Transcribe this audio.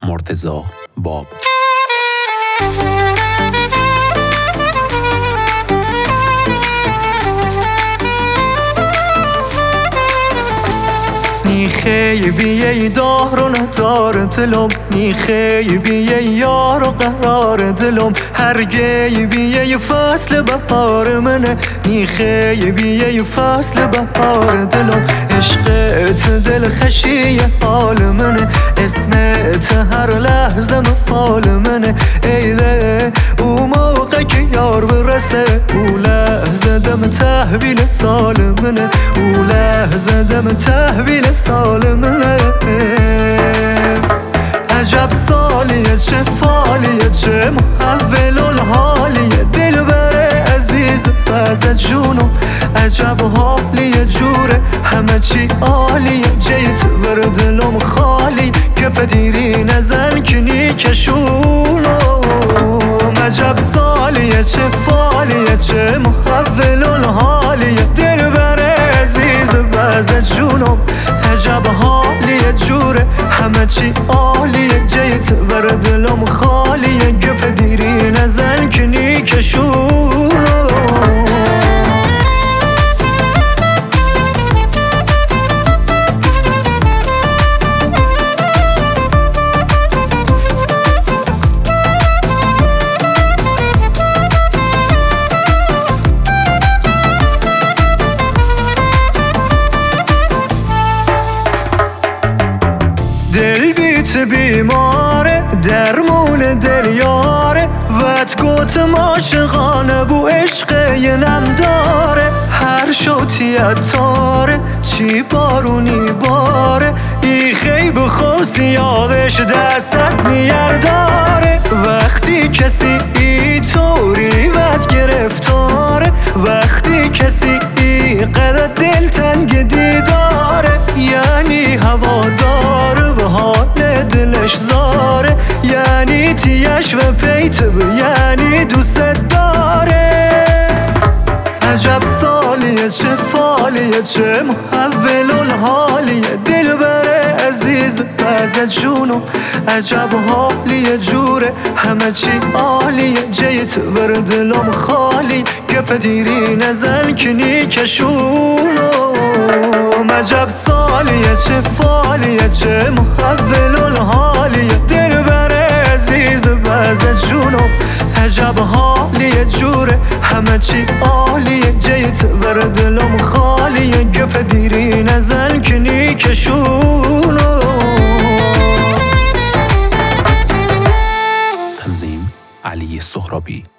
مرتضی باب. نی خیبیه دار و ندار دلم، نی خیبیه یار و قرار دلم، هر گیبیه فصل بهار منه، نی خیبیه فصل بهار دلم، عشقت دل خشی حال منه، اسمت هر لحظه مفال منه، ایده او موقع که یار برسه، او لحظه دم تحویل سال منه، او لحظه دم تحویل سال منه. عجب سالیه چه فالیه چه محول الحالیه، دل بره عزیز بزد جونم، عجب حالیه جوره همه چی عالیه، جیت بر دلم خالی که پدیری نزن کنی کشونم، عجب سالیه چه فالیه چه محول الحالیه، دل بره عزیز بزد جونم، عجب حالیه جوره همه چی عالیه، جیت بر دلم خالیه که پدیری نزن کنی کشونم. دل بیت بیماره درمون دل یاره، وط گوتم عاشقانه بو عشق یه نم داره، هر شوتی اتاره چی بارونی باره، ای خیب خوصی یادش دستت میرداره، وقتی کسی ای طوری وط گرفتاره، وقتی کسی ای قدر دل تنگ دیداره، یعنی هواداره و حال دلش زاره، یعنی تیش و پیت یعنی دوست داره، عجب سالیه چه فالیه چه محول الحالیه، دل بره عزیز بزد جونم، عجب حالیه جوره همه چی عالیه، جیت بر دلم خالی که پدیری نزن کنی کشونم، عجب سالیه چه فالیه چه محول الحالیه، دل بره عزیز بزد جونم، عجب حالیه جوره همه چی عالیه، جیت بر دلم خالیه که پدیری نزن کنی کشونم. تنظیم علی سهرابی.